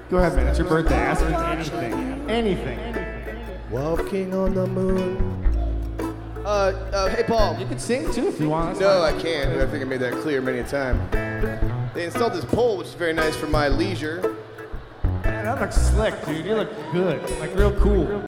Go ahead, man. It's your birthday. Ask me anything. Anything. Walking on the moon. Hey, Paul. You can sing too if you want. No, I can't. I think I made that clear many a time. They installed this pole, which is very nice for my leisure. Man, that looks slick, dude. You look good. Like real cool.